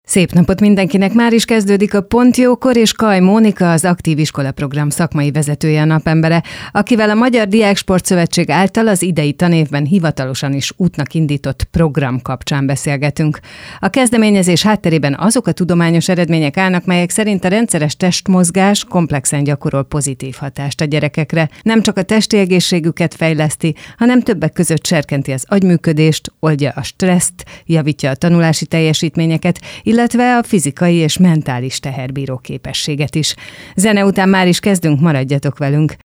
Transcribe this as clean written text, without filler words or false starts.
Szép napot mindenkinek! Már is kezdődik a Pont Jókor, és Kaj Mónika, az Aktív Iskola Program szakmai vezetője, a napembere, akivel a Magyar Diáksportszövetség által az idei tanévben hivatalosan is útnak indított program kapcsán beszélgetünk. A kezdeményezés hátterében azok a tudományos eredmények állnak, melyek szerint a rendszeres testmozgás komplexen gyakorol pozitív hatást a gyerekekre. Nem csak a testi egészségüket fejleszti, hanem többek között serkenti az agyműködést, oldja a stresszt, javítja a tanulási teljesítményeket, illetve a fizikai és mentális teherbíró képességet is. Zene után már is kezdünk, maradjatok velünk.